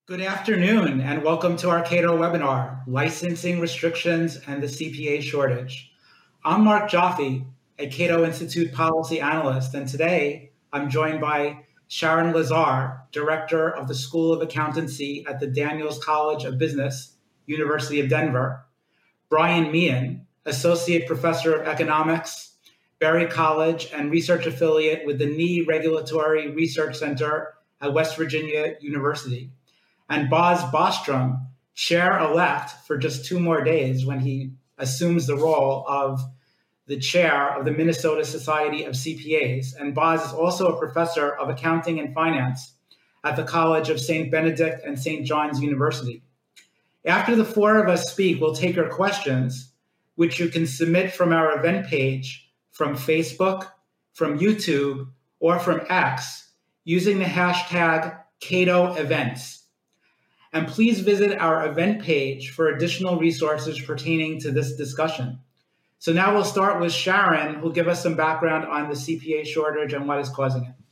Good afternoon, and welcome to our Cato webinar, Licensing Restrictions and the CPA Shortage. I'm Mark Jaffe, a Cato Institute policy analyst, and today I'm joined by Sharon Lazar, Director of the School of Accountancy at the Daniels College of Business, University of Denver, Brian Meehan, Associate Professor of Economics, Berry College, and Research Affiliate with the NIE Regulatory Research Center at West Virginia University, and Boz Bostrom, chair-elect for just 2 more days when he assumes the role of the chair of the Minnesota Society of CPAs. And Boz is also a professor of accounting and finance at the College of St. Benedict and St. John's University. After the 4 of us speak, we'll take your questions, which you can submit from our event page, from Facebook, from YouTube, or from X, using the hashtag CatoEvents. And please visit our event page for additional resources pertaining to this discussion. So now we'll start with Sharon, who'll give us some background on the CPA shortage and what is causing it.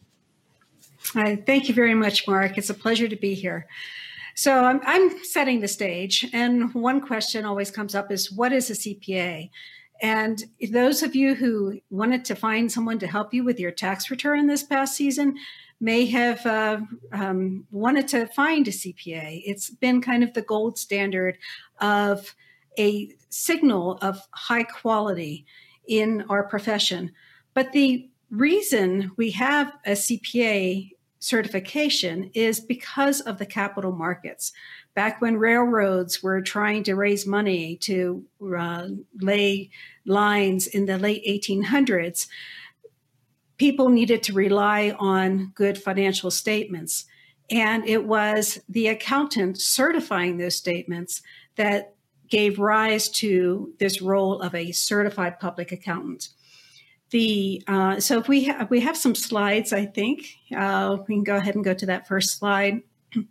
Hi, thank you very much, Mark. It's a pleasure to be here. So I'm setting the stage, and one question always comes up is, what is a CPA? And those of you who wanted to find someone to help you with your tax return this past season may have wanted to find a CPA. It's been kind of the gold standard of a signal of high quality in our profession. But the reason we have a CPA certification is because of the capital markets. Back when railroads were trying to raise money to lay lines in the late 1800s, people needed to rely on good financial statements. And it was the accountant certifying those statements that gave rise to this role of a certified public accountant. So if we have some slides, I think. We can go ahead and go to that first slide.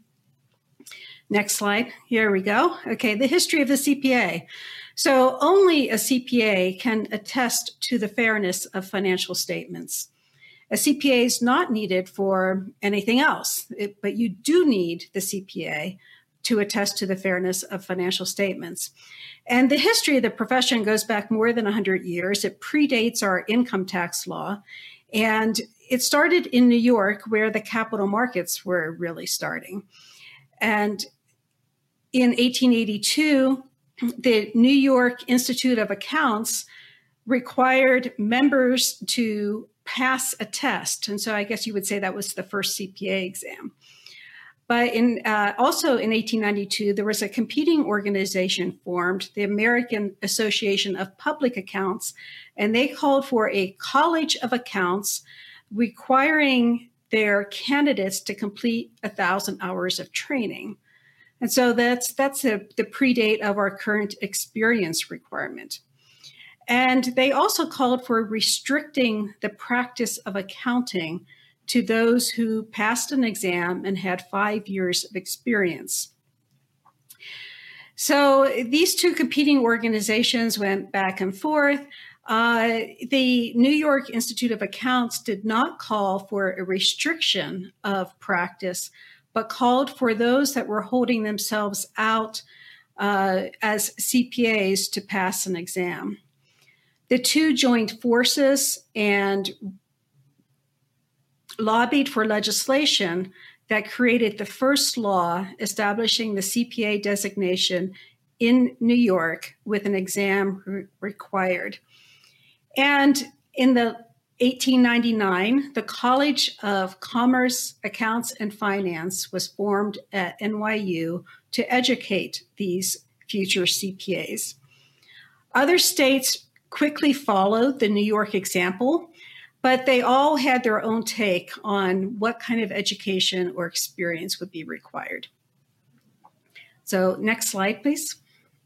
Next slide. Here we go. Okay, the history of the CPA. So only a CPA can attest to the fairness of financial statements. A CPA is not needed for anything else, but you do need the CPA to attest to the fairness of financial statements. And the history of the profession goes back more than 100 years. It predates our income tax law. And it started in New York, where the capital markets were really starting. And in 1882, the New York Institute of Accounts required members to pass a test. And so I guess you would say that was the first CPA exam. But also in 1892, there was a competing organization formed, the American Association of Public Accounts, and they called for a College of Accounts, requiring their candidates to complete 1,000 hours of training. And so that's the predate of our current experience requirement. And they also called for restricting the practice of accounting to those who passed an exam and had 5 years of experience. So these two competing organizations went back and forth. The New York Institute of Accounts did not call for a restriction of practice, but called for those that were holding themselves out as CPAs to pass an exam. The two joined forces and lobbied for legislation that created the first law establishing the CPA designation in New York with an exam required. And in the 1899, the College of Commerce, Accounts, and Finance was formed at NYU to educate these future CPAs. Other states quickly followed the New York example, but they all had their own take on what kind of education or experience would be required. So next slide, please.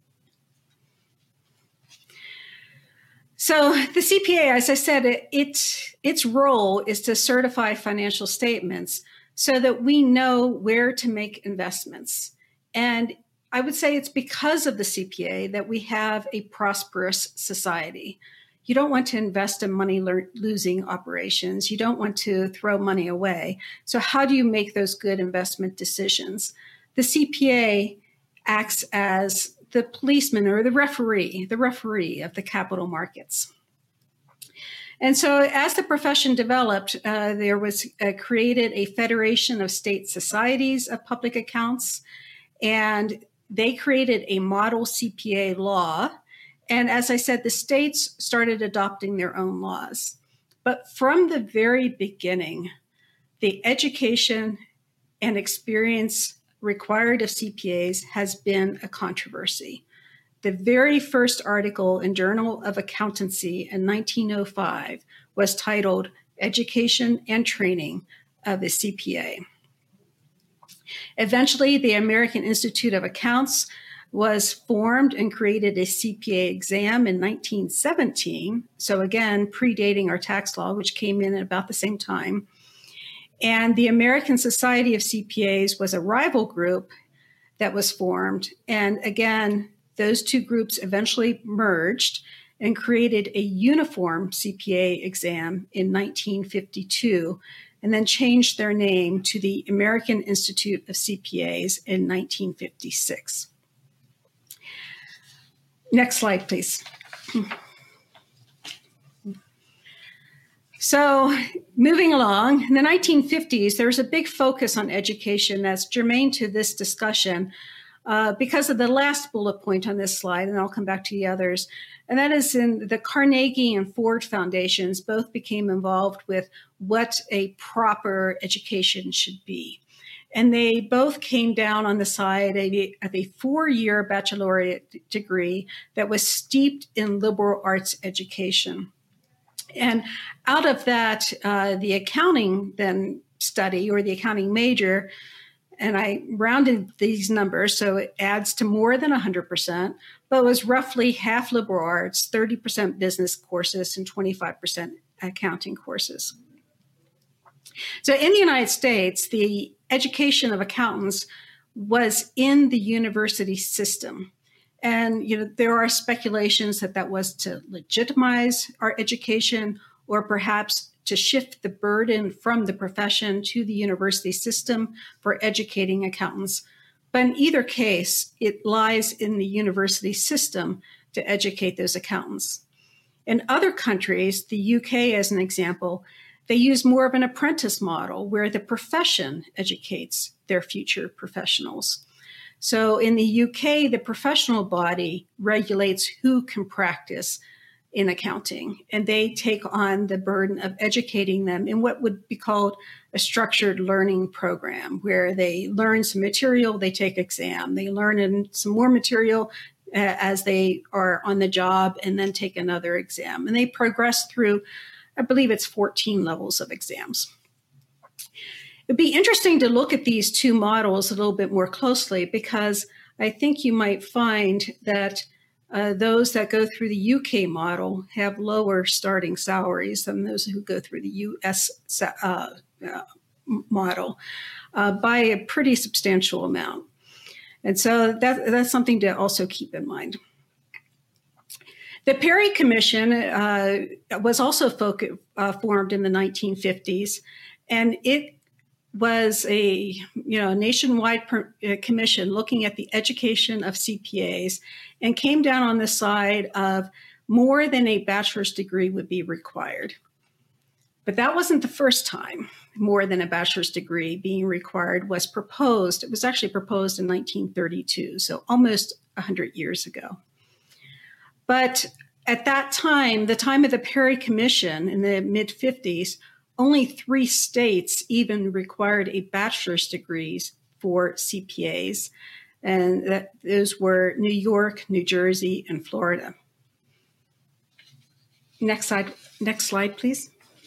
So the CPA, as I said, its role is to certify financial statements so that we know where to make investments. And I would say it's because of the CPA that we have a prosperous society. You don't want to invest in money-losing operations. You don't want to throw money away. So how do you make those good investment decisions? the CPA acts as the policeman or the referee of the capital markets. And so as the profession developed, there was created a Federation of State Societies of Public Accounts, and they created a model CPA law. And as I said, the states started adopting their own laws. But from the very beginning, the education and experience required of CPAs has been a controversy. The very first article in Journal of Accountancy in 1905 was titled Education and Training of a CPA. Eventually, the American Institute of Accounts was formed and created a CPA exam in 1917. So again, predating our tax law, which came in at about the same time. And the American Society of CPAs was a rival group that was formed. And again, those two groups eventually merged and created a uniform CPA exam in 1952, and then changed their name to the American Institute of CPAs in 1956. Next slide, please. So moving along, in the 1950s, there was a big focus on education that's germane to this discussion because of the last bullet point on this slide, and I'll come back to the others. And that is in the Carnegie and Ford Foundations both became involved with what a proper education should be. And they both came down on the side of a four-year baccalaureate degree that was steeped in liberal arts education. And out of that, the accounting then study, or the accounting major, and I rounded these numbers, so it adds to more than 100%, but was roughly half liberal arts, 30% business courses, and 25% accounting courses. So in the United States, the education of accountants was in the university system. And there are speculations that that was to legitimize our education, or perhaps to shift the burden from the profession to the university system for educating accountants. But in either case, it lies in the university system to educate those accountants. In other countries, the UK as an example, they use more of an apprentice model where the profession educates their future professionals. So in the UK, the professional body regulates who can practice in accounting, and they take on the burden of educating them in what would be called a structured learning program, where they learn some material, they take exam, they learn in some more material as they are on the job, and then take another exam. And they progress through, I believe it's 14 levels of exams. It'd be interesting to look at these two models a little bit more closely, because I think you might find that those that go through the UK model have lower starting salaries than those who go through the US model by a pretty substantial amount. And so that's something to also keep in mind. The Perry Commission was also formed in the 1950s, and it was a nationwide commission looking at the education of CPAs, and came down on the side of more than a bachelor's degree would be required. But that wasn't the first time more than a bachelor's degree being required was proposed. It was actually proposed in 1932, so almost 100 years ago. But at that time, the time of the Perry Commission in the mid-50s, only 3 states even required a bachelor's degrees for CPAs, and those were New York, New Jersey, and Florida. Next slide, please.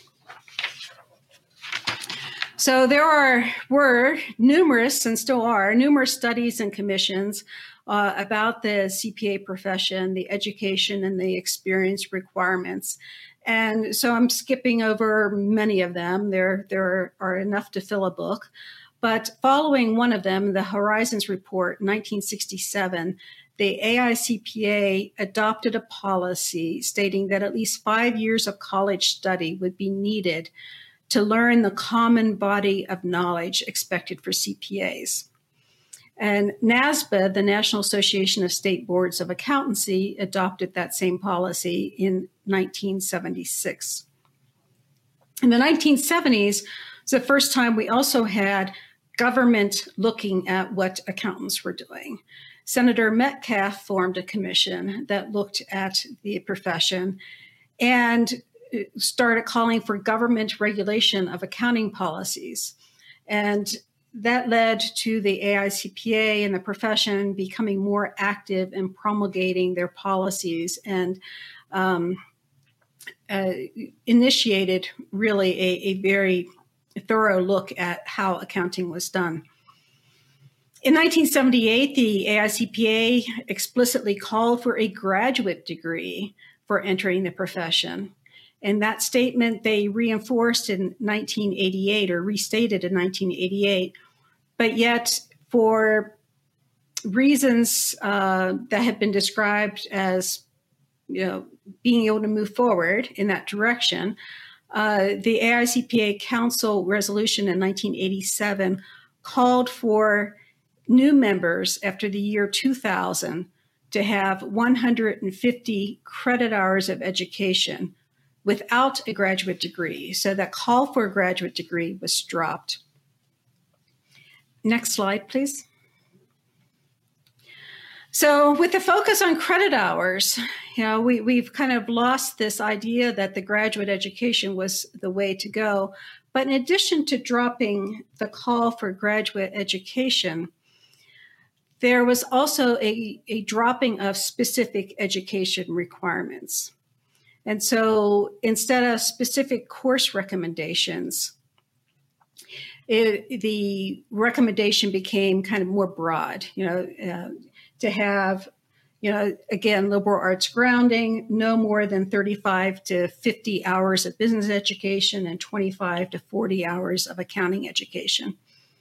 So there were numerous, and still are, numerous studies and commissions about the CPA profession, the education and the experience requirements. And so I'm skipping over many of them. There are enough to fill a book. But following one of them, the Horizons Report, 1967, the AICPA adopted a policy stating that at least 5 years of college study would be needed to learn the common body of knowledge expected for CPAs. And NASBA, the National Association of State Boards of Accountancy, adopted that same policy in 1976. In the 1970s, was the first time we also had government looking at what accountants were doing. Senator Metcalf formed a commission that looked at the profession and started calling for government regulation of accounting policies. And that led to the AICPA and the profession becoming more active in promulgating their policies and initiated really a very thorough look at how accounting was done. In 1978, the AICPA explicitly called for a graduate degree for entering the profession. And that statement they reinforced in 1988 or restated in 1988. But yet, for reasons that have been described as, being able to move forward in that direction, the AICPA Council resolution in 1987 called for new members after the year 2000 to have 150 credit hours of education without a graduate degree. So that call for a graduate degree was dropped. Next slide, please. So with the focus on credit hours, we've kind of lost this idea that the graduate education was the way to go. But in addition to dropping the call for graduate education, there was also a dropping of specific education requirements. And so instead of specific course recommendations, the recommendation became kind of more broad, to have, again, liberal arts grounding, no more than 35 to 50 hours of business education and 25 to 40 hours of accounting education.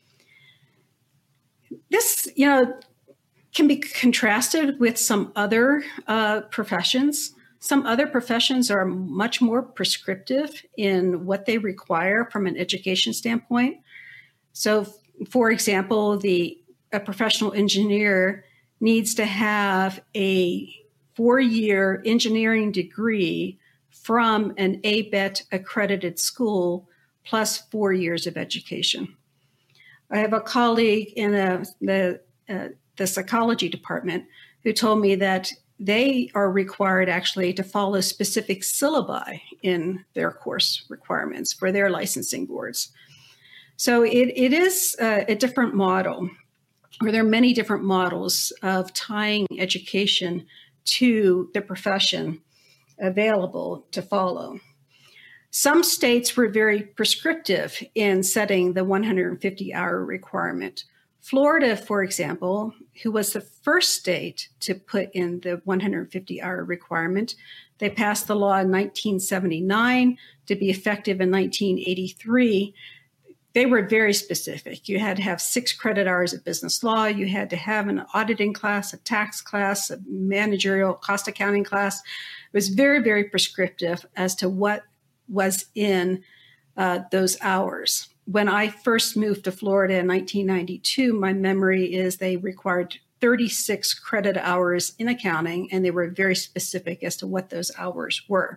This, can be contrasted with some other professions. Some other professions are much more prescriptive in what they require from an education standpoint. So, for example, a professional engineer needs to have a 4-year engineering degree from an ABET accredited school plus 4 years of education. I have a colleague in the psychology department who told me that they are required actually to follow specific syllabi in their course requirements for their licensing boards. So it is a different model, or there are many different models of tying education to the profession available to follow. Some states were very prescriptive in setting the 150-hour requirement. Florida, for example, who was the first state to put in the 150-hour requirement, they passed the law in 1979 to be effective in 1983. They were very specific. You had to have 6 credit hours of business law. You had to have an auditing class, a tax class, a managerial cost accounting class. It was very, very prescriptive as to what was in those hours. When I first moved to Florida in 1992, my memory is they required 36 credit hours in accounting, and they were very specific as to what those hours were.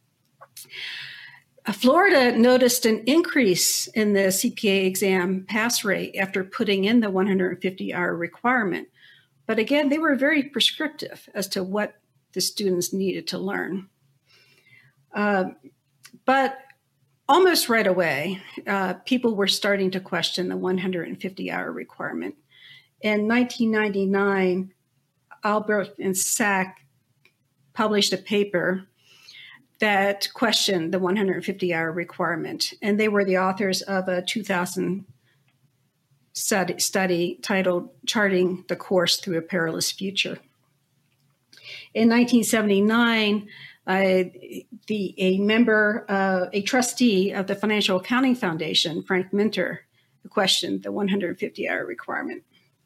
Florida noticed an increase in the CPA exam pass rate after putting in the 150-hour requirement. But again, they were very prescriptive as to what the students needed to learn. But almost right away, people were starting to question the 150-hour requirement. In 1999, Albert and Sack published a paper that questioned the 150-hour requirement. And they were the authors of a 2000 study titled Charting the Course Through a Perilous Future. In 1979, a trustee of the Financial Accounting Foundation, Frank Minter, questioned the 150-hour requirement.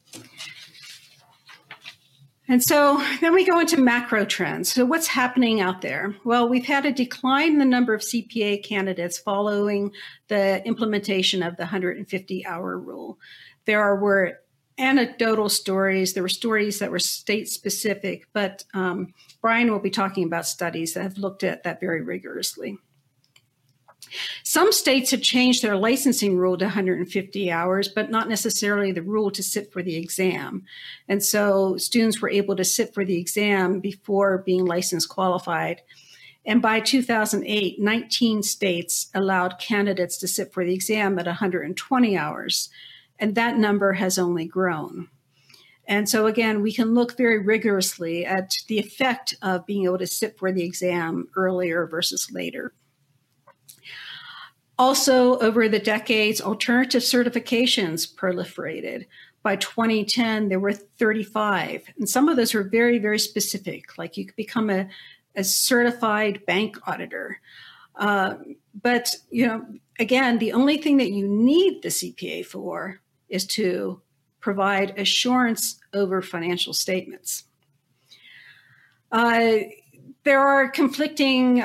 And so then we go into macro trends. So what's happening out there? Well, we've had a decline in the number of CPA candidates following the implementation of the 150-hour rule. There were anecdotal stories. There were stories that were state specific, but Brian will be talking about studies that have looked at that very rigorously. Some states have changed their licensing rule to 150 hours, but not necessarily the rule to sit for the exam. And so students were able to sit for the exam before being license qualified. And by 2008, 19 states allowed candidates to sit for the exam at 120 hours. And that number has only grown. And so again, we can look very rigorously at the effect of being able to sit for the exam earlier versus later. Also, over the decades, alternative certifications proliferated. By 2010, there were 35. And some of those were very, very specific, like you could become a certified bank auditor. But, again, the only thing that you need the CPA for is to provide assurance over financial statements. There are conflicting,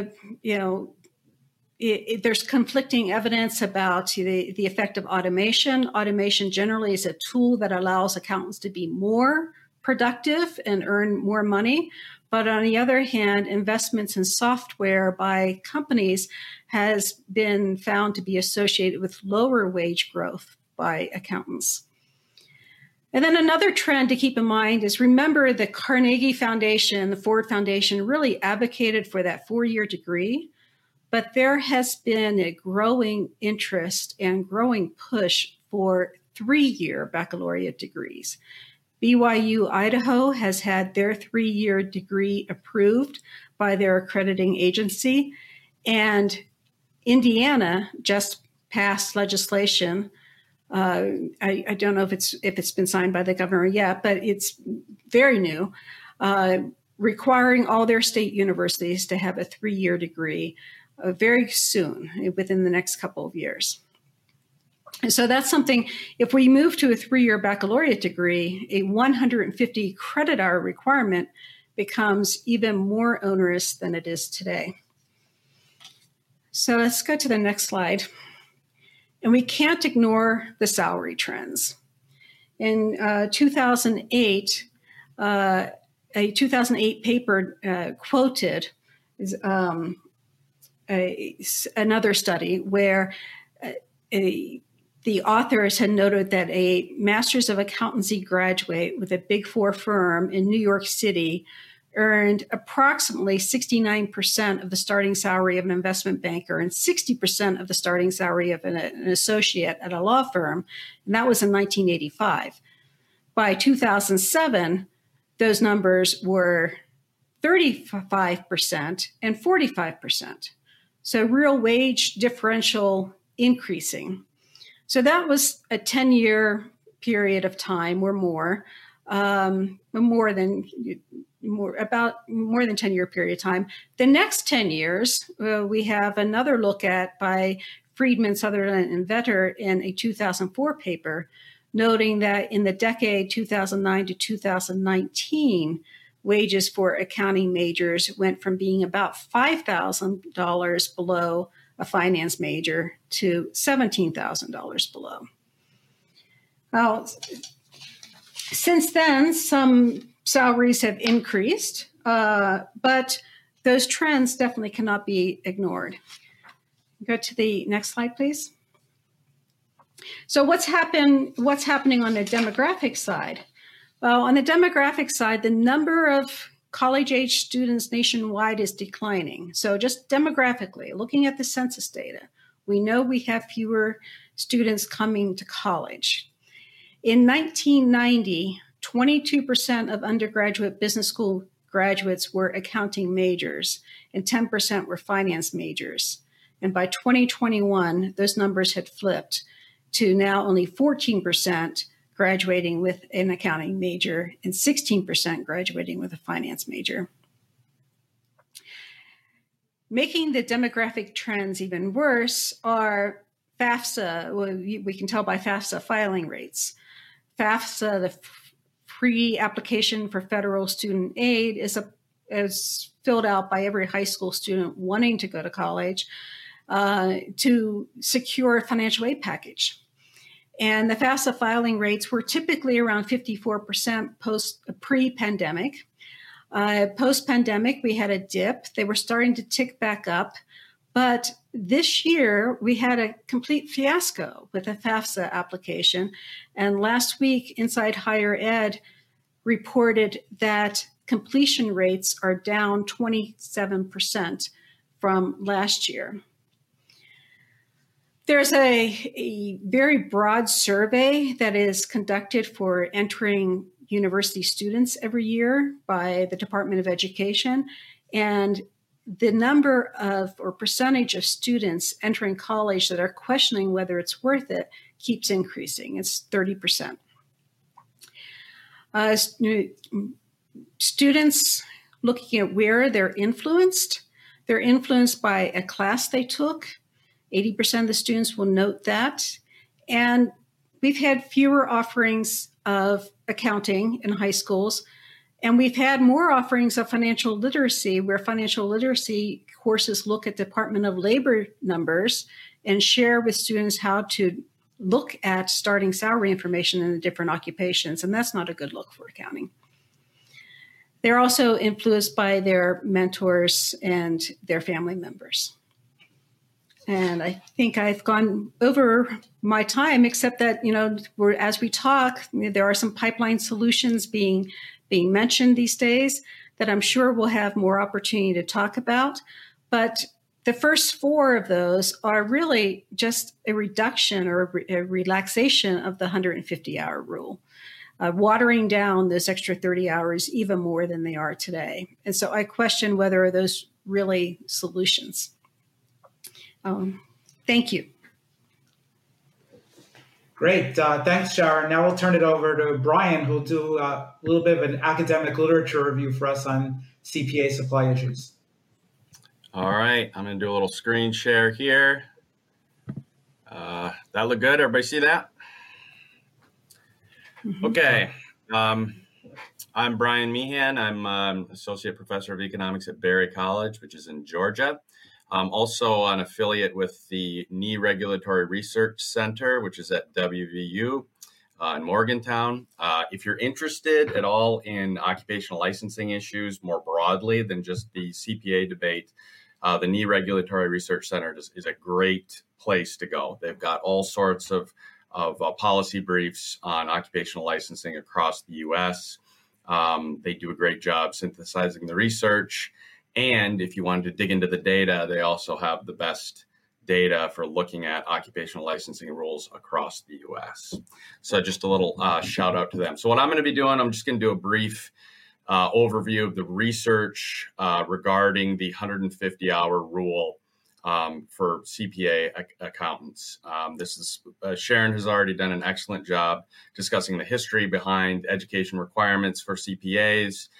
there's conflicting evidence about the effect of automation. Automation generally is a tool that allows accountants to be more productive and earn more money. But on the other hand, investments in software by companies has been found to be associated with lower wage growth by accountants. And then another trend to keep in mind is, remember, the Carnegie Foundation, the Ford Foundation really advocated for that 4-year degree, but there has been a growing interest and growing push for 3-year baccalaureate degrees. BYU Idaho has had their 3-year degree approved by their accrediting agency, and Indiana just passed legislation. I don't know if it's been signed by the governor yet, but it's very new, requiring all their state universities to have a 3-year degree very soon, within the next couple of years. And so that's something, if we move to a 3-year baccalaureate degree, a 150 credit hour requirement becomes even more onerous than it is today. So let's go to the next slide. And we can't ignore the salary trends. In 2008, a 2008 paper quoted another study where the authors had noted that a Master's of Accountancy graduate with a Big Four firm in New York City earned approximately 69% of the starting salary of an investment banker and 60% of the starting salary of an associate at a law firm, and that was in 1985. By 2007, those numbers were 35% and 45%. So real wage differential increasing. So that was a 10-year period of time or more, more than 10-year period of time. The next 10 years, we have another look at by Friedman, Sutherland, and Vetter in a 2004 paper, noting that in the decade 2009 to 2019, wages for accounting majors went from being about $5,000 below a finance major to $17,000 below. Now, since then, some salaries have increased, but those trends definitely cannot be ignored. Go to the next slide, please. So what's happening on the demographic side? Well, on the demographic side, the number of college-age students nationwide is declining. So just demographically, looking at the census data, we know we have fewer students coming to college. In 1990, 22% of undergraduate business school graduates were accounting majors, and 10% were finance majors. And by 2021, those numbers had flipped to now only 14% graduating with an accounting major and 16% graduating with a finance major. Making the demographic trends even worse are FAFSA. Well, we can tell by FAFSA filing rates. FAFSA, the free application for federal student aid, is filled out by every high school student wanting to go to college to secure a financial aid package. And the FAFSA filing rates were typically around 54% pre-pandemic. Post-pandemic, we had a dip. They were starting to tick back up. But this year, we had a complete fiasco with the FAFSA application. And last week, Inside Higher Ed reported that completion rates are down 27% from last year. There's a very broad survey that is conducted for entering university students every year by the Department of Education. And the number of or percentage of students entering college that are questioning whether it's worth it keeps increasing. It's 30%. Students looking at where they're influenced by a class they took. 80% of the students will note that. And we've had fewer offerings of accounting in high schools, and we've had more offerings of financial literacy, where financial literacy courses look at Department of Labor numbers and share with students how to look at starting salary information in the different occupations, and that's not a good look for accounting. They're also influenced by their mentors and their family members. And I think I've gone over my time, except that, as we talk, there are some pipeline solutions being mentioned these days that I'm sure we'll have more opportunity to talk about. But the first four of those are really just a reduction or a relaxation of the 150-hour rule, watering down those extra 30 hours even more than they are today. And so I question whether those really solutions. Thank you. Great. Thanks, Sharon. Now we'll turn it over to Brian, who'll do a little bit of an academic literature review for us on CPA supply issues. All right. I'm going to do a little screen share here. That look good? Everybody see that? Mm-hmm. Okay. I'm Brian Meehan. I'm Associate Professor of Economics at Berry College, which is in Georgia. I'm also an affiliate with the NE Regulatory Research Center, which is at WVU in Morgantown. If you're interested at all in occupational licensing issues more broadly than just the CPA debate, the NE Regulatory Research Center is a great place to go. They've got all sorts of policy briefs on occupational licensing across the U.S. They do a great job synthesizing the research. And if you wanted to dig into the data, they also have the best data for looking at occupational licensing rules across the U.S. So just a little shout out to them. So what I'm going to be doing, I'm just going to do a brief overview of the research regarding the 150-hour rule for CPA accountants. Sharon has already done an excellent job discussing the history behind education requirements for CPAs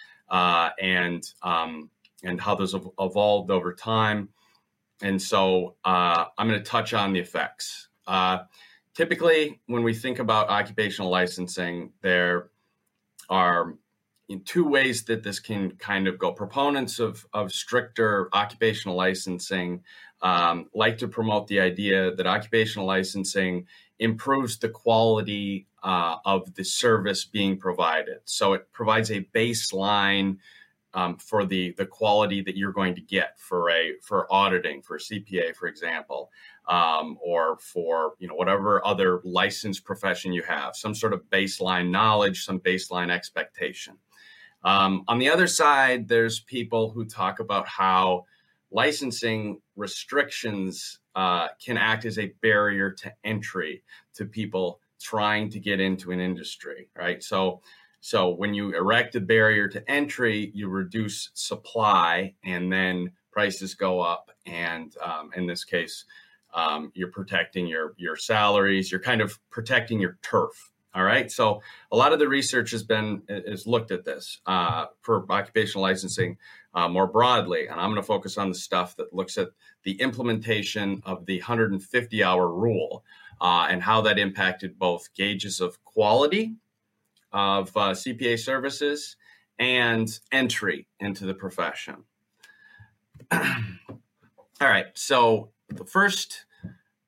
and how those have evolved over time. And so I'm going to touch on the effects. Typically, when we think about occupational licensing, there are two ways that this can kind of go. Proponents of stricter occupational licensing like to promote the idea that occupational licensing improves the quality of the service being provided. So it provides a baseline for the quality that you're going to get for auditing, for CPA, for example, or for whatever other licensed profession you have, some sort of baseline knowledge, some baseline expectation. On the other side, there's people who talk about how licensing restrictions can act as a barrier to entry to people trying to get into an industry, right? So when you erect a barrier to entry, you reduce supply, and then prices go up. And in this case, you're protecting your salaries. You're kind of protecting your turf. All right. So a lot of the research has looked at this for occupational licensing more broadly, and I'm going to focus on the stuff that looks at the implementation of the 150-hour rule and how that impacted both gauges of quality of CPA services and entry into the profession. All right, so the first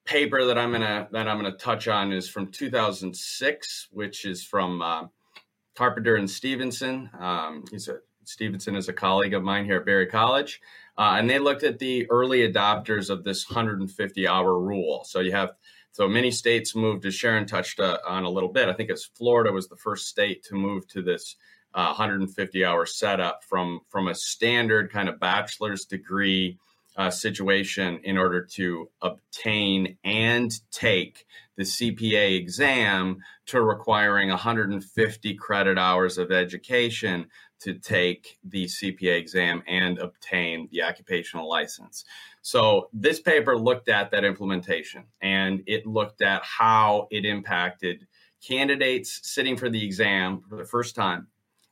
paper that I'm gonna touch on is from 2006, which is from Carpenter and Stevenson. Stevenson is a colleague of mine here at Berry College, and they looked at the early adopters of this 150-hour rule. So many states moved, as Sharon touched on a little bit. I think it's Florida was the first state to move to this 150-hour setup from a standard kind of bachelor's degree situation in order to obtain and take the CPA exam to requiring 150 credit hours of education to take the CPA exam and obtain the occupational license. So this paper looked at that implementation, and it looked at how it impacted candidates sitting for the exam for the first time,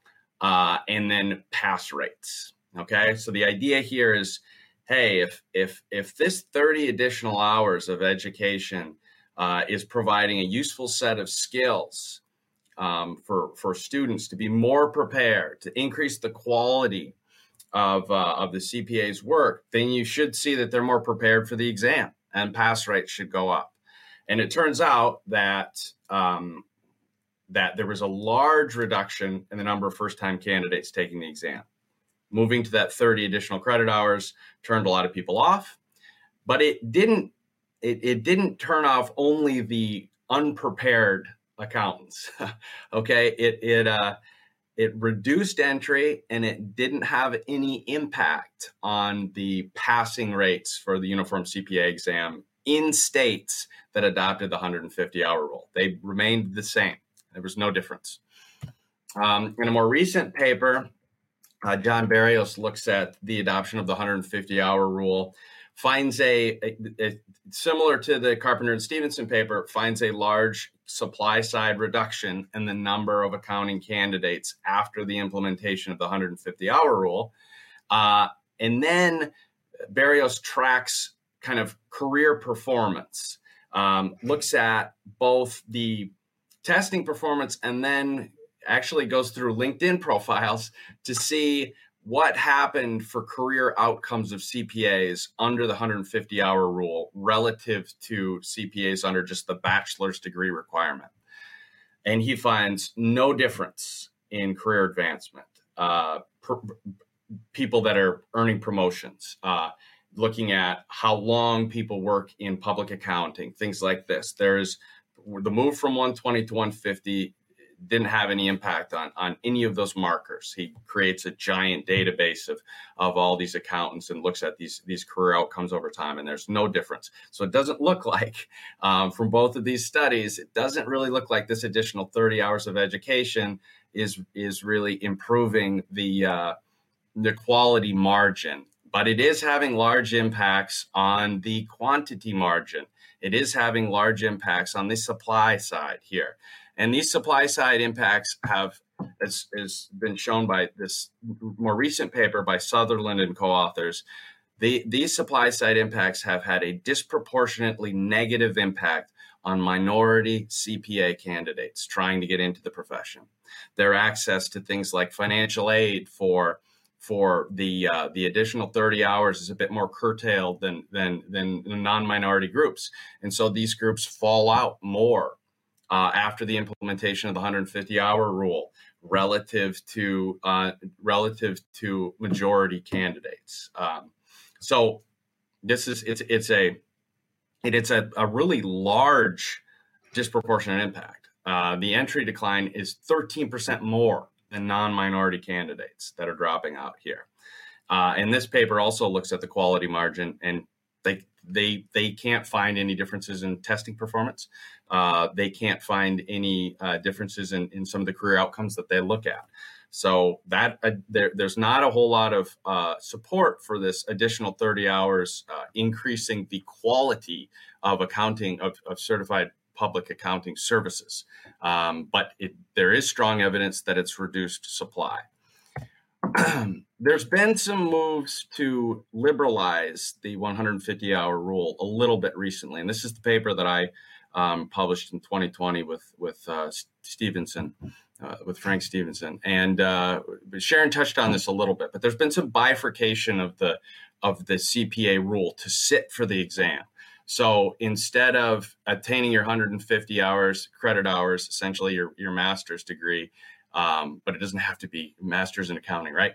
and then pass rates. Okay, so the idea here is, hey, if this 30 additional hours of education is providing a useful set of skills for students to be more prepared, to increase the quality of the CPA's work, then you should see that they're more prepared for the exam, and pass rates should go up. And it turns out that that there was a large reduction in the number of first-time candidates taking the exam. Moving to that 30 additional credit hours turned a lot of people off, but it didn't turn off only the unprepared accountants. Okay, it reduced entry, and it didn't have any impact on the passing rates for the Uniform CPA exam in states that adopted the 150-hour rule. They remained the same. There was no difference. In a more recent paper, John Barrios looks at the adoption of the 150-hour rule, finds a similar to the Carpenter and Stevenson paper, finds a large supply side reduction in the number of accounting candidates after the implementation of the 150-hour rule. And then Barrios tracks kind of career performance, looks at both the testing performance, and then actually goes through LinkedIn profiles to see what happened for career outcomes of CPAs under the 150-hour rule relative to CPAs under just the bachelor's degree requirement. And he finds no difference in career advancement. People that are earning promotions, looking at how long people work in public accounting, things like this. There's the move from 120 to 150 didn't have any impact on any of those markers. He creates a giant database of all these accountants and looks at these career outcomes over time, and there's no difference. So it doesn't look like, from both of these studies, it doesn't really look like this additional 30 hours of education is really improving the quality margin. But it is having large impacts on the quantity margin. It is having large impacts on the supply side here. And these supply side impacts have, as been shown by this more recent paper by Sutherland and co-authors, these supply side impacts have had a disproportionately negative impact on minority CPA candidates trying to get into the profession. Their access to things like financial aid for the additional 30 hours is a bit more curtailed than non-minority groups. And so these groups fall out more after the implementation of the 150-hour rule relative to majority candidates. So this is it's a really large disproportionate impact. The entry decline is 13% more than non-minority candidates that are dropping out here. And this paper also looks at the quality margin, and they can't find any differences in testing performance. They can't find any differences in some of the career outcomes that they look at. So that there's not a whole lot of support for this additional 30 hours increasing the quality of accounting of certified public accounting services. But there is strong evidence that it's reduced supply. There's been some moves to liberalize the 150-hour rule a little bit recently. And this is the paper that I published in 2020 with Stevenson, with Frank Stevenson. And Sharon touched on this a little bit, but there's been some bifurcation of the CPA rule to sit for the exam. So instead of attaining your 150 hours, credit hours, essentially your master's degree, but it doesn't have to be master's in accounting, right?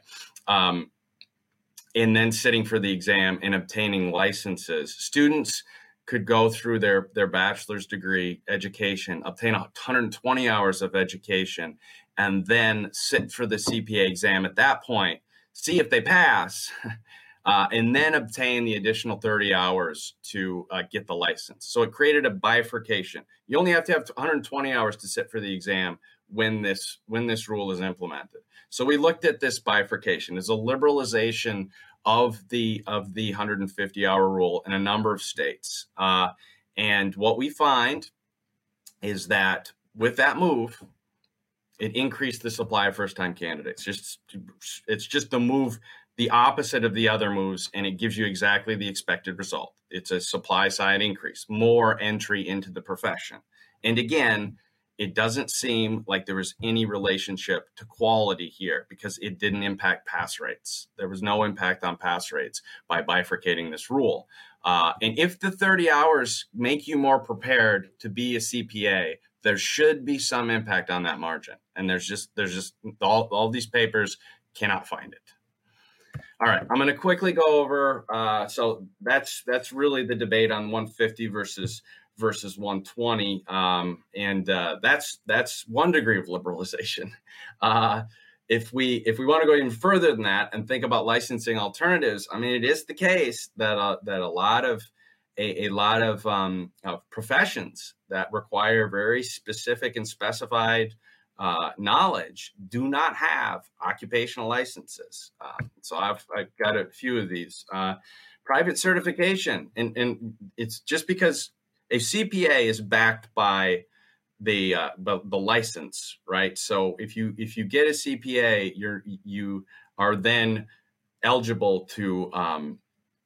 And then sitting for the exam and obtaining licenses, students could go through their bachelor's degree education, obtain 120 hours of education, and then sit for the CPA exam at that point, see if they pass, and then obtain the additional 30 hours to get the license. So it created a bifurcation. You only have to have 120 hours to sit for the exam when this rule is implemented. So we looked at this bifurcation as a liberalization of the 150-hour rule in a number of states. And what we find is that with that move, it increased the supply of first-time candidates. It's just the move, the opposite of the other moves, and it gives you exactly the expected result. It's a supply-side increase, more entry into the profession. And again, it doesn't seem like there was any relationship to quality here because it didn't impact pass rates. There was no impact on pass rates by bifurcating this rule. And if the 30 hours make you more prepared to be a CPA, there should be some impact on that margin. And there's just all these papers cannot find it. All right, I'm going to quickly go over. So that's really the debate on 150 versus 120, and that's one degree of liberalization. If we want to go even further than that and think about licensing alternatives, I mean, it is the case that a lot of professions that require very specific and specified knowledge do not have occupational licenses. So I've got a few of these. Private certification, and it's just because a CPA is backed by the license, right? So if you get a CPA, you are then eligible to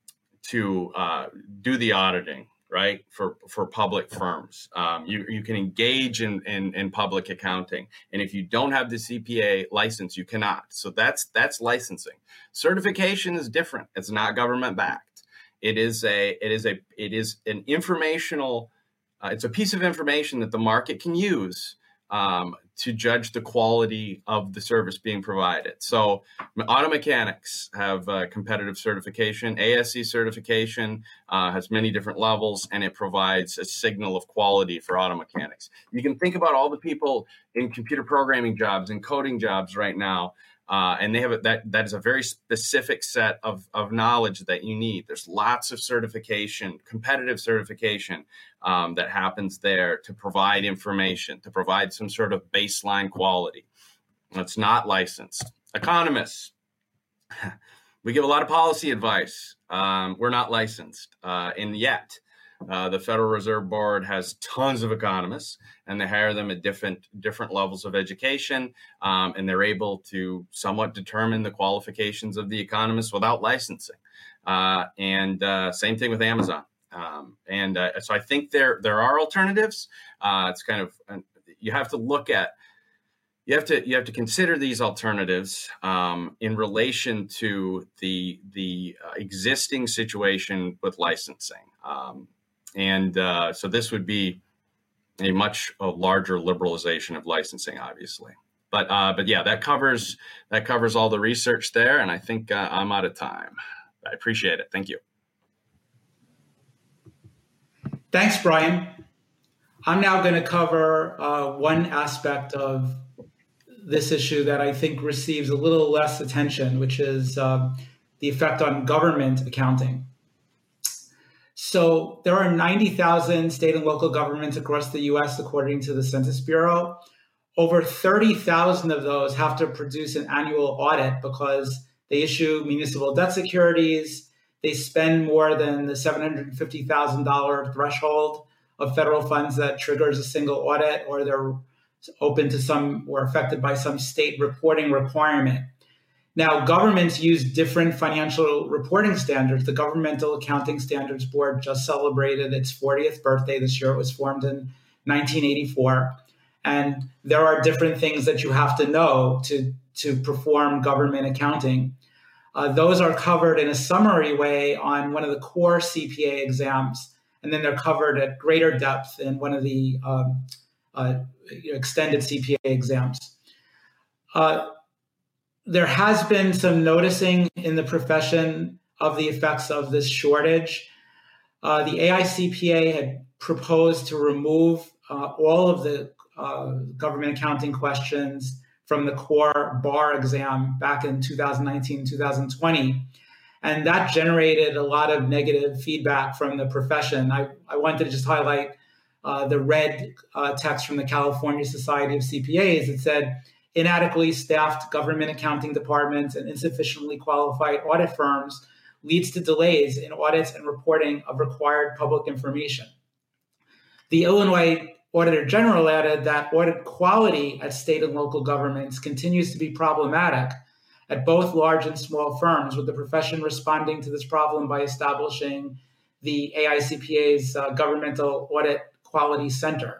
do the auditing, right? For public firms, you can engage in public accounting, and if you don't have the CPA license, you cannot. So that's licensing. Certification is different. It's not government backed. It is an informational. It's a piece of information that the market can use to judge the quality of the service being provided. So auto mechanics have competitive certification. ASE certification has many different levels, and it provides a signal of quality for auto mechanics. You can think about all the people in computer programming jobs and coding jobs right now, and they have that is a very specific set of knowledge that you need. There's lots of certification, competitive certification that happens there to provide information, to provide some sort of baseline quality. It's not licensed. Economists, we give a lot of policy advice. We're not licensed, and yet the Federal Reserve Board has tons of economists, and they hire them at different levels of education, and they're able to somewhat determine the qualifications of the economists without licensing. And same thing with Amazon. So I think there are alternatives. It's kind of you have to consider these alternatives in relation to the existing situation with licensing. So this would be a much larger liberalization of licensing, obviously. But yeah, that covers all the research there, and I think I'm out of time. I appreciate it. Thank you. Thanks, Brian. I'm now going to cover one aspect of this issue that I think receives a little less attention, which is the effect on government accounting. So there are 90,000 state and local governments across the U.S., according to the Census Bureau. Over 30,000 of those have to produce an annual audit because they issue municipal debt securities. They spend more than the $750,000 threshold of federal funds that triggers a single audit, or they're open to some or affected by some state reporting requirement. Now, governments use different financial reporting standards. The Governmental Accounting Standards Board just celebrated its 40th birthday this year. It was formed in 1984. And there are different things that you have to know to perform government accounting. Those are covered in a summary way on one of the core CPA exams. and then they're covered at greater depth in one of the extended CPA exams. There has been some noticing in the profession of the effects of this shortage. The AICPA had proposed to remove all of the government accounting questions from the core bar exam back in 2019, 2020. And that generated a lot of negative feedback from the profession. I wanted to just highlight the red text from the California Society of CPAs. It said, inadequately staffed government accounting departments and insufficiently qualified audit firms leads to delays in audits and reporting of required public information. The Illinois Auditor General added that audit quality at state and local governments continues to be problematic at both large and small firms, with the profession responding to this problem by establishing the AICPA's Governmental Audit Quality Center.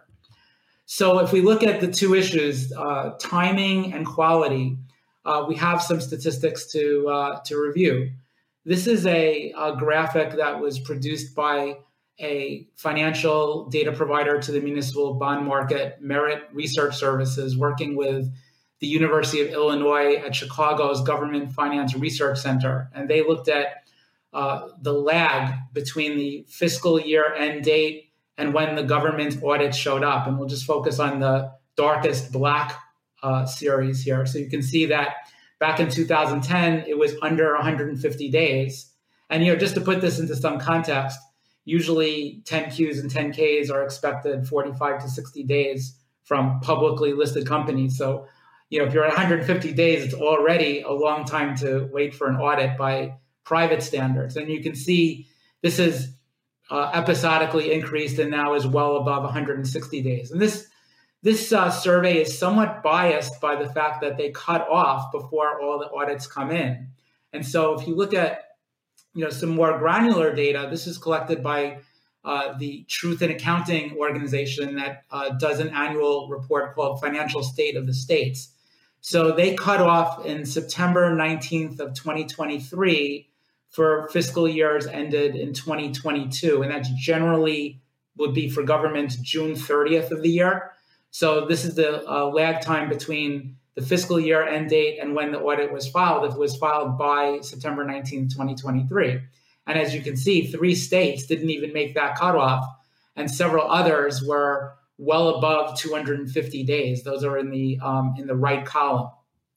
So if we look at the two issues, timing and quality, we have some statistics to review. This is a graphic that was produced by a financial data provider to the municipal bond market, Merit Research Services, working with the University of Illinois at Chicago's Government Finance Research Center. And they looked at the lag between the fiscal year end date and when the government audit showed up. And we'll just focus on the darkest black series here. So you can see that back in 2010, it was under 150 days. And just to put this into some context, usually 10Qs and 10Ks are expected 45 to 60 days from publicly listed companies. So, if you're at 150 days, it's already a long time to wait for an audit by private standards. And you can see this is episodically increased and now is well above 160 days. And this survey is somewhat biased by the fact that they cut off before all the audits come in. And so if you look at some more granular data, this is collected by the Truth in Accounting organization that does an annual report called Financial State of the States. So they cut off in September 19th of 2023 for fiscal years ended in 2022. And that's generally would be for government June 30th of the year. So this is the lag time between the fiscal year end date and when the audit was filed. If it was filed by September 19th, 2023. And as you can see, 3 states didn't even make that cutoff, and several others were well above 250 days. Those are in the right column.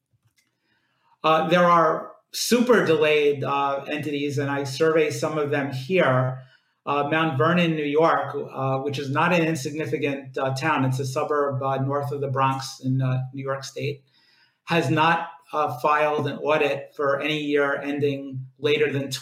There are super delayed entities, and I survey some of them here. Mount Vernon, New York, which is not an insignificant town. It's a suburb north of the Bronx in New York State, has not filed an audit for any year ending later than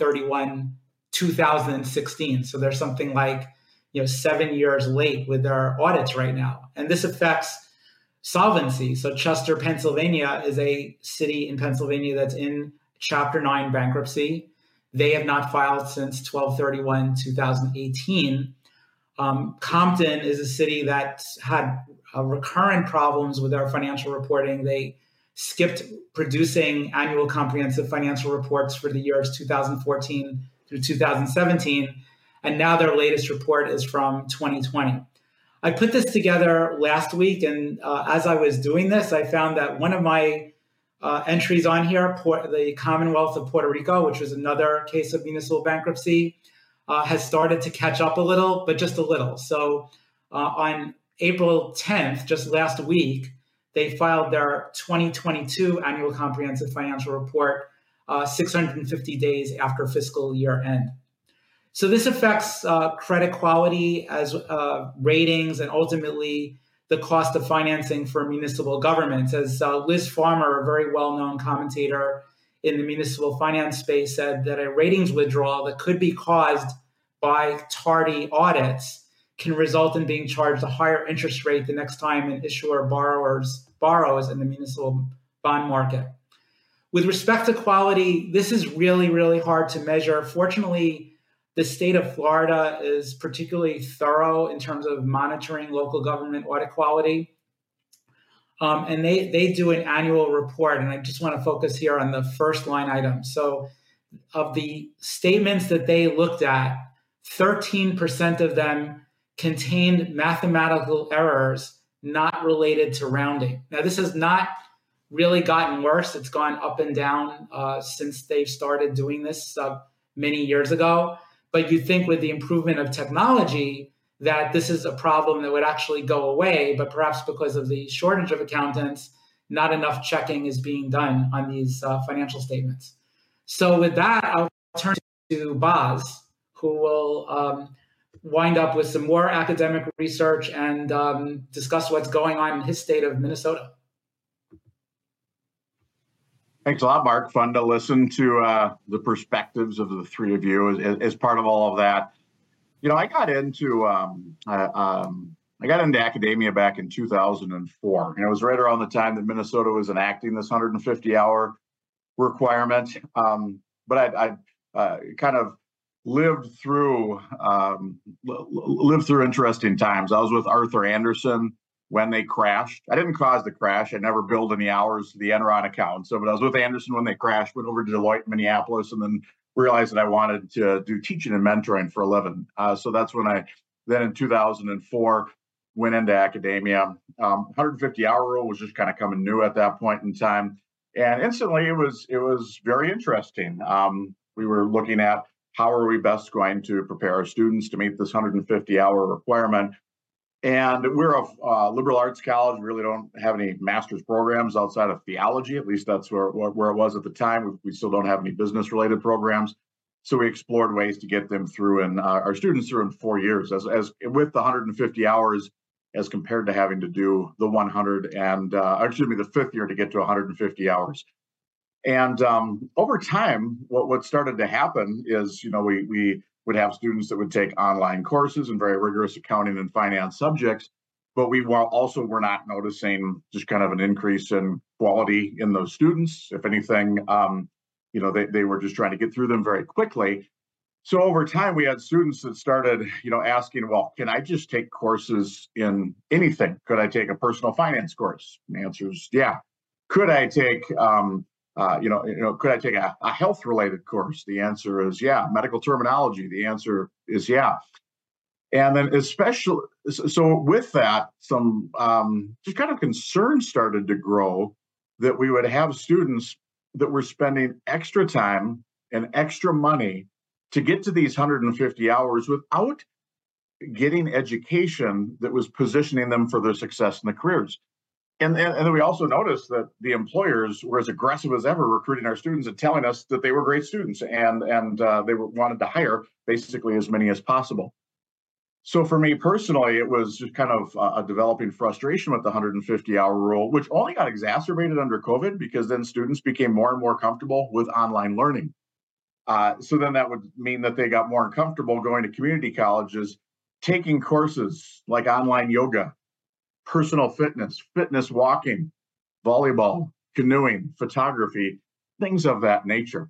12/31/2016. So there's something like 7 years late with their audits right now. And this affects solvency. So Chester, Pennsylvania is a city in Pennsylvania that's in Chapter 9 bankruptcy. They have not filed since 12/31/2018. Compton is a city that had recurrent problems with their financial reporting. They skipped producing annual comprehensive financial reports for the years 2014 through 2017. And now their latest report is from 2020. I put this together last week, and as I was doing this, I found that one of my entries on here, the Commonwealth of Puerto Rico, which was another case of municipal bankruptcy, has started to catch up a little, but just a little. So on April 10th, just last week, they filed their 2022 annual comprehensive financial report 650 days after fiscal year end. So this affects credit quality as ratings and ultimately the cost of financing for municipal governments. As Liz Farmer, a very well-known commentator in the municipal finance space, said that a ratings withdrawal that could be caused by tardy audits can result in being charged a higher interest rate the next time an issuer borrows in the municipal bond market. With respect to quality, this is really, really hard to measure. Fortunately, the state of Florida is particularly thorough in terms of monitoring local government audit quality. And they do an annual report, and I just want to focus here on the first line item. So of the statements that they looked at 13% of them contained mathematical errors not related to rounding. Now, this has not really gotten worse. It's gone up and down since they've started doing this many years ago. But you'd think with the improvement of technology that this is a problem that would actually go away, but perhaps because of the shortage of accountants, not enough checking is being done on these financial statements. So with that, I'll turn to Boz, who will wind up with some more academic research and discuss what's going on in his state of Minnesota. Thanks a lot, Mark. Fun to listen to the perspectives of the three of you as part of all of that. You know, I got into academia back in 2004, and it was right around the time that Minnesota was enacting this 150-hour requirement. But I kind of lived through interesting times. I was with Arthur Andersen when they crashed. I didn't cause the crash. I never billed any hours to the Enron account. But I was with Andersen when they crashed, went over to Deloitte, Minneapolis, and then realized that I wanted to do teaching and mentoring for a living. So that's when then in 2004, went into academia. 150-hour rule was just kind of coming new at that point in time. And instantly it was very interesting. We were looking at how are we best going to prepare our students to meet this 150-hour requirement. And we're a liberal arts college. We really don't have any master's programs outside of theology. At least that's where it was at the time. We still don't have any business-related programs. So we explored ways to get them through and our students through in 4 years, as with the 150 hours, as compared to having to do the 100 and the fifth year to get to 150 hours. And over time, what started to happen is, we would have students that would take online courses and very rigorous accounting and finance subjects, but we also were not noticing just kind of an increase in quality in those students. If anything, they were just trying to get through them very quickly. So over time, we had students that started, asking, well, can I just take courses in anything? Could I take a personal finance course? And the answer is, yeah. Could I take could I take a health-related course? The answer is yeah. Medical terminology? The answer is yeah. And then especially, so with that, some just kind of concern started to grow that we would have students that were spending extra time and extra money to get to these 150 hours without getting education that was positioning them for their success in the careers. And then we also noticed that the employers were as aggressive as ever recruiting our students and telling us that they were great students and they wanted to hire basically as many as possible. So for me personally, it was just kind of a developing frustration with the 150-hour rule, which only got exacerbated under COVID because then students became more and more comfortable with online learning. So then that would mean that they got more comfortable going to community colleges, taking courses like online yoga, personal fitness walking, volleyball, canoeing, photography, things of that nature.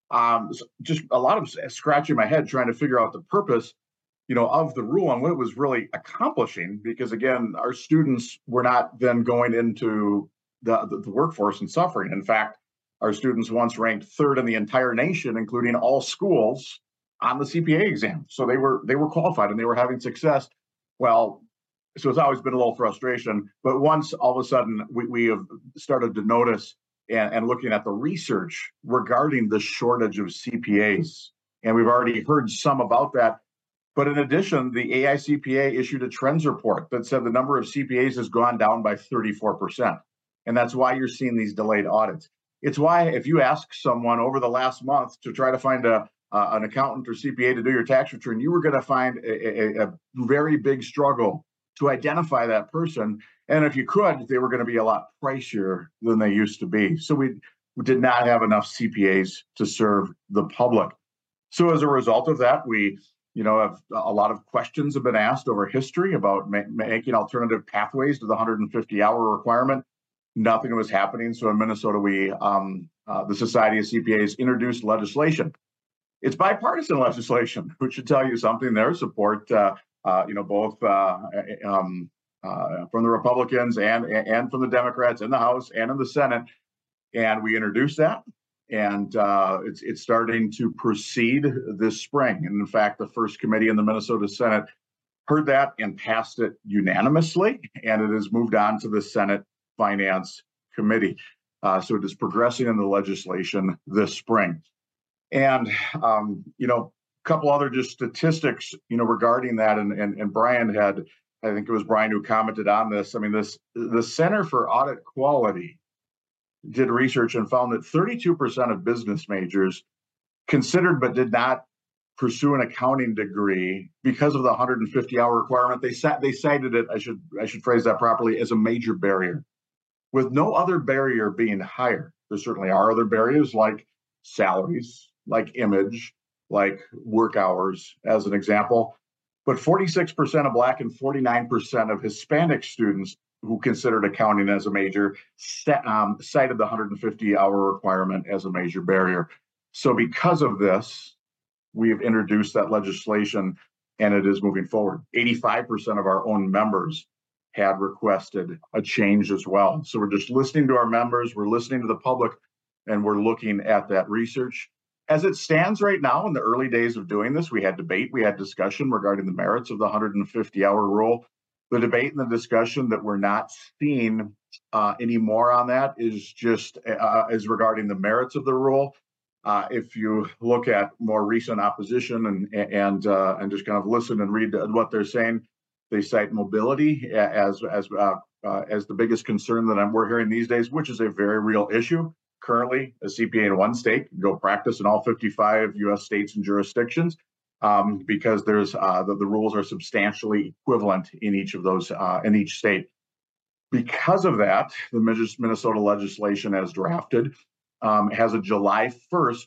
Just a lot of scratching my head trying to figure out the purpose, of the rule and what it was really accomplishing. Because again, our students were not then going into the workforce and suffering. In fact, our students once ranked third in the entire nation, including all schools, on the CPA exam. So they were qualified and they were having success. Well, so it's always been a little frustration, but once all of a sudden we have started to notice and looking at the research regarding the shortage of CPAs, and we've already heard some about that. But in addition, the AICPA issued a trends report that said the number of CPAs has gone down by 34%. And that's why you're seeing these delayed audits. It's why if you ask someone over the last month to try to find an accountant or CPA to do your tax return, you were going to find a very big struggle to identify that person. And if you could, they were going to be a lot pricier than they used to be. So we did not have enough CPAs to serve the public. So as a result of that, we have a lot of questions have been asked over history about making alternative pathways to the 150-hour requirement. Nothing was happening. So in Minnesota, the Society of CPAs introduced legislation. It's bipartisan legislation, which should tell you something. Their support, both from the Republicans and from the Democrats in the House and in the Senate. And we introduced that. And it's starting to proceed this spring. And in fact, the first committee in the Minnesota Senate heard that and passed it unanimously, and it has moved on to the Senate Finance Committee. So it is progressing in the legislation this spring. And, a couple other just statistics, regarding that. And Brian had, I think it was Brian who commented on this. I mean, the Center for Audit Quality did research and found that 32% of business majors considered but did not pursue an accounting degree because of the 150-hour requirement. They cited it, I should phrase that properly, as a major barrier, with no other barrier being higher. There certainly are other barriers like salaries, like image, like work hours, as an example. But 46% of Black and 49% of Hispanic students who considered accounting as a major cited the 150-hour requirement as a major barrier. So because of this, we have introduced that legislation, and it is moving forward. 85% of our own members had requested a change as well. So we're just listening to our members, we're listening to the public, and we're looking at that research. As it stands right now, in the early days of doing this, we had debate, we had discussion regarding the merits of the 150-hour rule. The debate and the discussion that we're not seeing anymore on that is just is regarding the merits of the rule. If you look at more recent opposition and just kind of listen and read what they're saying, they cite mobility as the biggest concern that we're hearing these days, which is a very real issue. Currently, a CPA in one state can go practice in all 55 U.S. states and jurisdictions because there's the rules are substantially equivalent in each of those in each state. Because of that, the Minnesota legislation as drafted has a July 1st,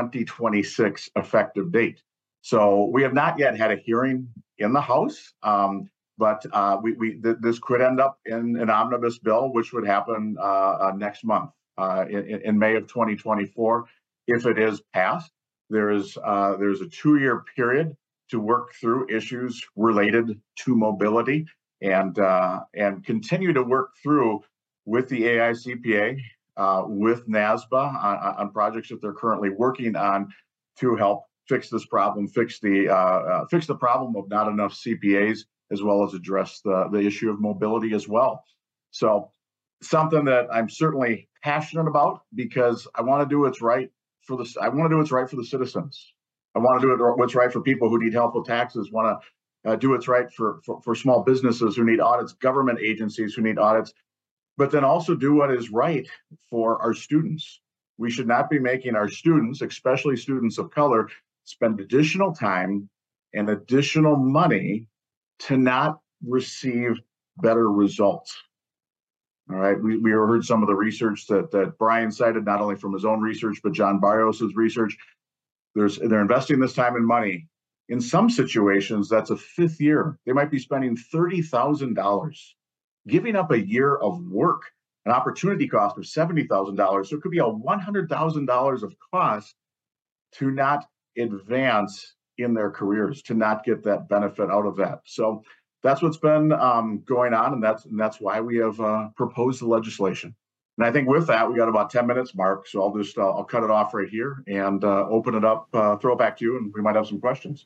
2026 effective date. So we have not yet had a hearing in the House, but this could end up in an omnibus bill, which would happen next month in May of 2024. If it is passed, there's a 2-year period to work through issues related to mobility and continue to work through with the AICPA, with NASBA on projects that they're currently working on to help fix this problem, fix the problem of not enough CPAs, as well as address the issue of mobility as well. So something that I'm certainly passionate about, because I want to do what's right for the citizens. I want to do what's right for people who need help with taxes. Want to do what's right for small businesses who need audits, government agencies who need audits, but then also do what is right for our students. We should not be making our students, especially students of color, spend additional time and additional money to not receive better results. All right, we heard some of the research that Brian cited, not only from his own research, but John Barrios's research. They're investing this time and money. In some situations, that's a 5th year. They might be spending $30,000, giving up a year of work, an opportunity cost of $70,000. So it could be a $100,000 of cost to not advance in their careers, to not get that benefit out of that. So that's what's been going on, and that's why we have proposed the legislation. And I think with that, we got about 10 minutes, Mark. So I'll cut it off right here and open it up, throw it back to you, and we might have some questions.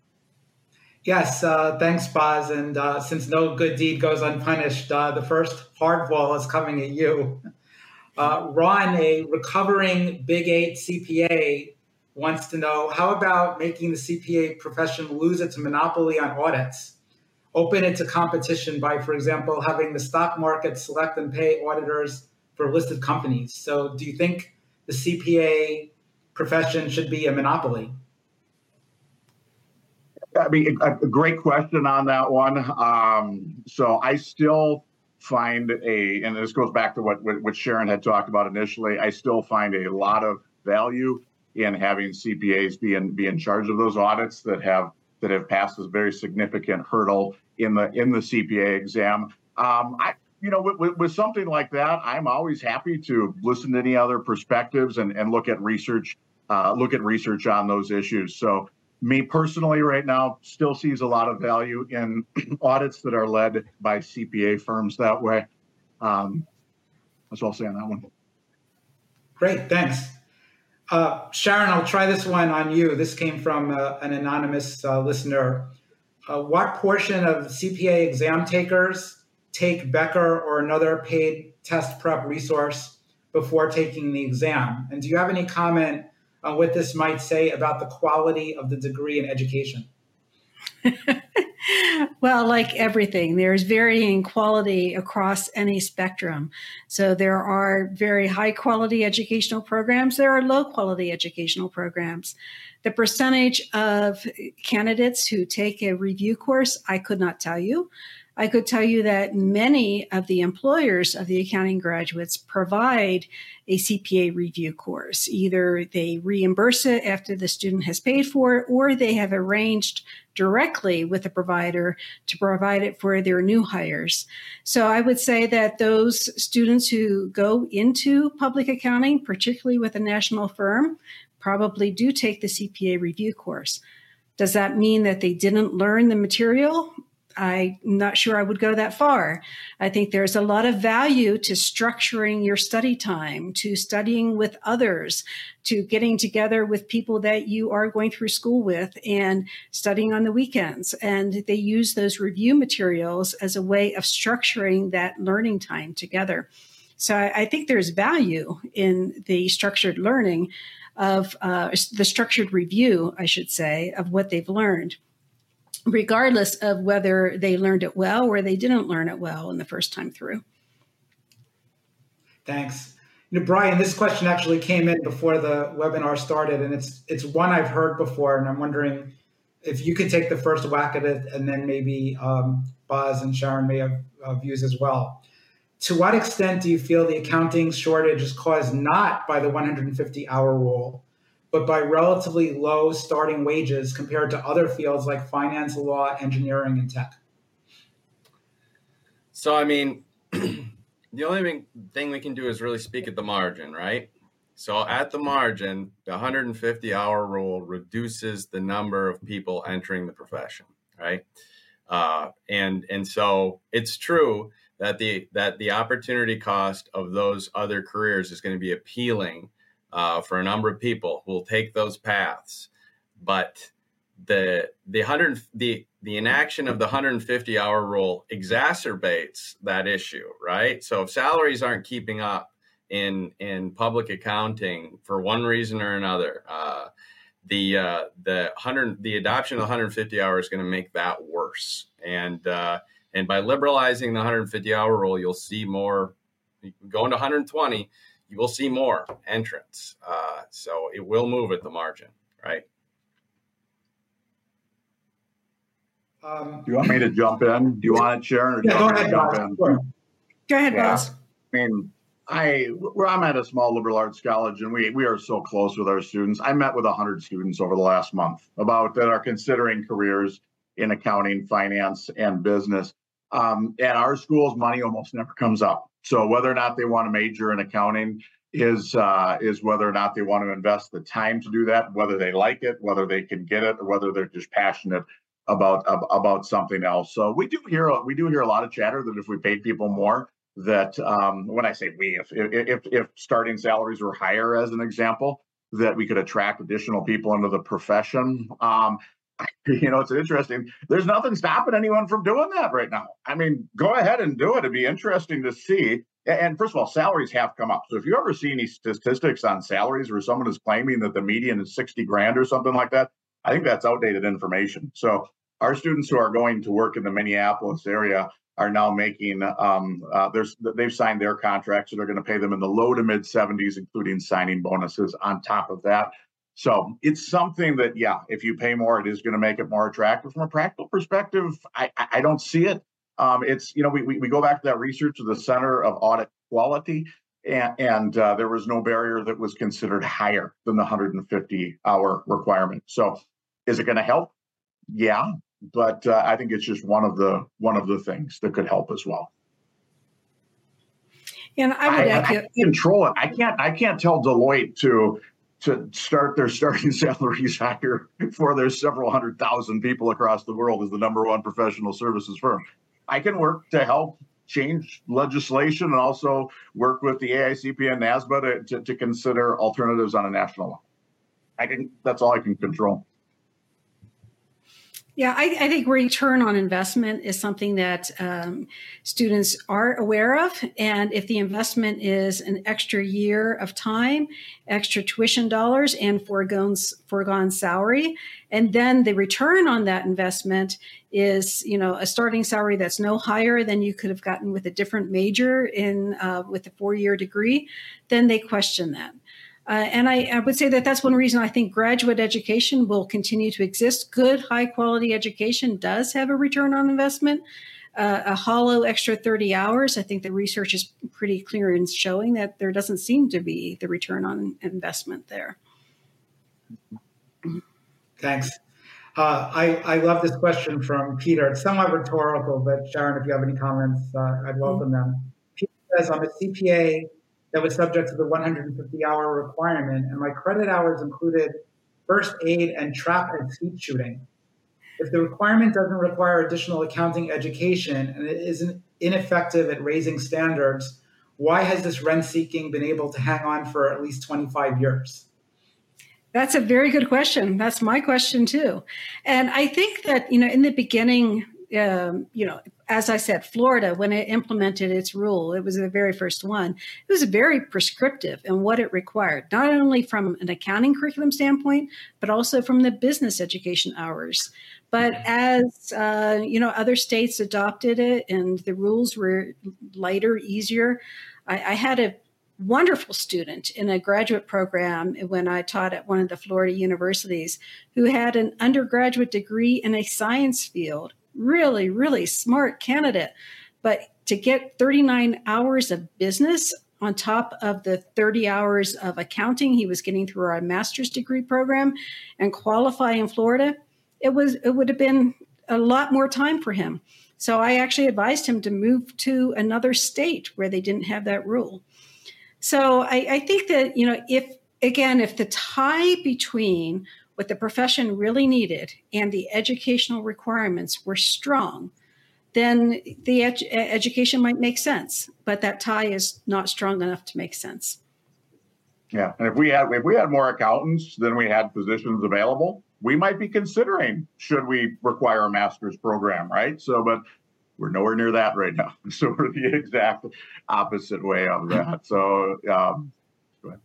Yes, thanks, Boz. And since no good deed goes unpunished, the first hardball is coming at you. Ron, a recovering Big 8 CPA, wants to know, how about making the CPA profession lose its monopoly on audits? Open it to competition by, for example, having the stock market select and pay auditors for listed companies. So do you think the CPA profession should be a monopoly? I mean, a great question on that one. So I still find and this goes back to what Sharon had talked about initially, I still find a lot of value in having CPAs be in charge of those audits that have passed this very significant hurdle in the CPA exam. With something like that, I'm always happy to listen to any other perspectives and look at research on those issues. So me personally right now still sees a lot of value in audits that are led by CPA firms that way. That's all I'll say on that one. Great, thanks. Sharon, I'll try this one on you. This came from an anonymous listener. What portion of CPA exam takers take Becker or another paid test prep resource before taking the exam? And do you have any comment on what this might say about the quality of the degree in education? Well, like everything, there's varying quality across any spectrum. So there are very high quality educational programs. There are low quality educational programs. The percentage of candidates who take a review course, I could not tell you. I could tell you that many of the employers of the accounting graduates provide a CPA review course. Either they reimburse it after the student has paid for it, or they have arranged directly with the provider to provide it for their new hires. So I would say that those students who go into public accounting, particularly with a national firm, probably do take the CPA review course. Does that mean that they didn't learn the material? I'm not sure I would go that far. I think there's a lot of value to structuring your study time, to studying with others, to getting together with people that you are going through school with and studying on the weekends. And they use those review materials as a way of structuring that learning time together. So I think there's value in the structured learning of the structured review, I should say, of what they've learned, regardless of whether they learned it well or they didn't learn it well in the first time through. Thanks. Brian, this question actually came in before the webinar started, and it's one I've heard before, and I'm wondering if you could take the first whack at it, and then maybe Boz and Sharon may have views as well. To what extent do you feel the accounting shortage is caused not by the 150-hour rule, but by relatively low starting wages compared to other fields like finance, law, engineering, and tech? So, I mean, the only thing we can do is really speak at the margin, right? So at the margin, the 150-hour rule reduces the number of people entering the profession, right? And so it's true that the opportunity cost of those other careers is going to be appealing for a number of people who will take those paths. But the inaction of the 150-hour rule exacerbates that issue, right? So if salaries aren't keeping up in public accounting for one reason or another, the adoption of the 150 hours is going to make that worse. And by liberalizing the 150-hour rule, you'll see more. Going to 120, you will see more entrants. So it will move at the margin, right? Do you want me to jump in? Do you want it, Sharon? Or do you go want me ahead, to jump Boz. in? Sure. Go ahead, Boz. I mean, I'm at a small liberal arts college, and we are so close with our students. I met with 100 students over the last month that are considering careers in accounting, finance, and business. At our schools, money almost never comes up. So whether or not they want to major in accounting is whether or not they want to invest the time to do that, whether they like it, whether they can get it, or whether they're just passionate about something else. So we do hear a lot of chatter that if we paid people more, that when I say we, if starting salaries were higher, as an example, that we could attract additional people into the profession. It's interesting. There's nothing stopping anyone from doing that right now. I mean, go ahead and do it. It'd be interesting to see. And first of all, salaries have come up. So if you ever see any statistics on salaries where someone is claiming that the median is 60 grand or something like that, I think that's outdated information. So our students who are going to work in the Minneapolis area are now making, they've signed their contracts that are going to pay them in the low to mid 70s, including signing bonuses on top of that. So it's something that, if you pay more, it is going to make it more attractive. From a practical perspective, I don't see it. We go back to that research of the Center of Audit Quality, and there was no barrier that was considered higher than the 150-hour requirement. So is it going to help? Yeah, but I think it's just one of the things that could help as well. And I control it. I can't tell Deloitte to start their starting salaries higher for their several 100,000 people across the world as the #1 professional services firm. I can work to help change legislation and also work with the AICP and NASBA to consider alternatives on a national level. That's all I can control. Yeah, I think return on investment is something that students are aware of. And if the investment is an extra year of time, extra tuition dollars, and foregone salary, and then the return on that investment is, a starting salary that's no higher than you could have gotten with a different major with a 4-year degree, then they question that. And I would say that that's one reason I think graduate education will continue to exist. Good, high quality education does have a return on investment. A hollow extra 30 hours, I think the research is pretty clear in showing that there doesn't seem to be the return on investment there. Thanks. I love this question from Peter. It's somewhat rhetorical, but Sharon, if you have any comments, I'd welcome them. Peter says, I'm a CPA that was subject to the 150-hour requirement, and my credit hours included first aid and trap and skeet shooting. If the requirement doesn't require additional accounting education and it isn't ineffective at raising standards, why has this rent-seeking been able to hang on for at least 25 years? That's a very good question. That's my question too. And I think that, in the beginning, as I said, Florida, when it implemented its rule, it was the very first one. It was very prescriptive in what it required, not only from an accounting curriculum standpoint, but also from the business education hours. But as, other states adopted it and the rules were lighter, easier, I had a wonderful student in a graduate program when I taught at one of the Florida universities who had an undergraduate degree in a science field. Really, really smart candidate. But to get 39 hours of business on top of the 30 hours of accounting he was getting through our master's degree program and qualify in Florida, it would have been a lot more time for him. So I actually advised him to move to another state where they didn't have that rule. So I think that, if the tie between what the profession really needed and the educational requirements were strong, then the education might make sense, but that tie is not strong enough to make sense. Yeah, and if we had more accountants than we had positions available, we might be considering, should we require a master's program, right? But we're nowhere near that right now. So we're the exact opposite way of that. So go ahead.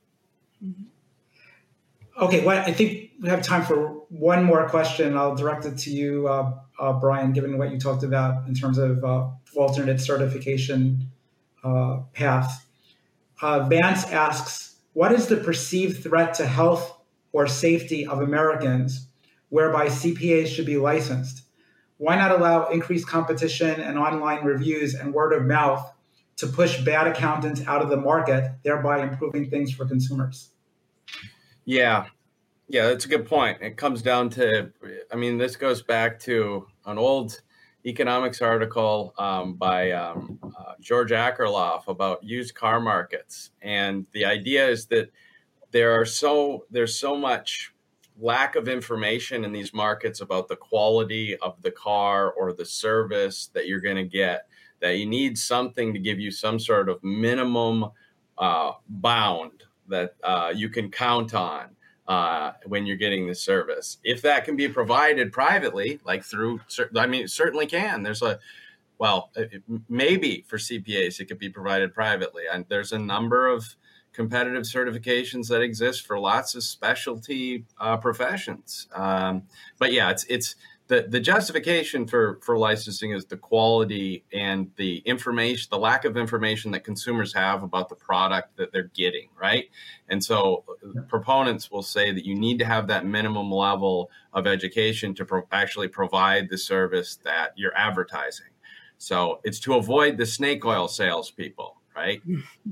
Okay, well, I think we have time for one more question. I'll direct it to you, Brian, given what you talked about in terms of alternate certification paths. Vance asks, what is the perceived threat to health or safety of Americans whereby CPAs should be licensed? Why not allow increased competition and online reviews and word of mouth to push bad accountants out of the market, thereby improving things for consumers? Yeah, that's a good point. It comes down to, this goes back to an old economics article by George Akerlof about used car markets. And the idea is that there's so much lack of information in these markets about the quality of the car or the service that you're going to get, that you need something to give you some sort of minimum bound that you can count on when you're getting the service. If that can be provided privately, like through, it certainly can. Maybe for CPAs, it could be provided privately. And there's a number of competitive certifications that exist for lots of specialty professions. But yeah, it's the justification for licensing is the quality and the information, the lack of information that consumers have about the product that they're getting, right? And so proponents will say that you need to have that minimum level of education to actually provide the service that you're advertising. So it's to avoid the snake oil salespeople, right?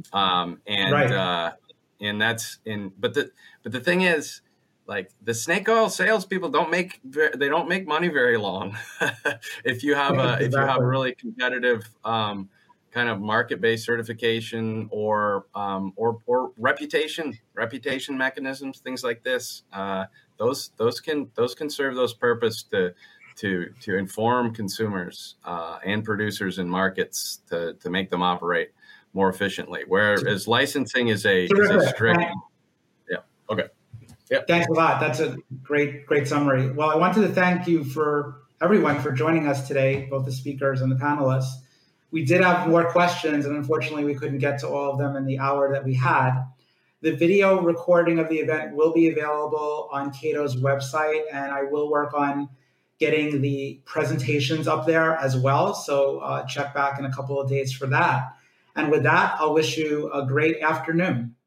And that's in. But the thing is, like, the snake oil salespeople don't make money very long. If you have a really competitive kind of market-based certification or reputation mechanisms, things like this, those can serve those purpose to to inform consumers and producers in markets to make them operate more efficiently. Whereas licensing is a strict. Yeah. Okay. Yeah. Thanks a lot. That's a great summary. Well, I wanted to thank you for everyone for joining us today, both the speakers and the panelists. We did have more questions, and unfortunately, we couldn't get to all of them in the hour that we had. The video recording of the event will be available on Cato's website, and I will work on getting the presentations up there as well. So check back in a couple of days for that. And with that, I'll wish you a great afternoon.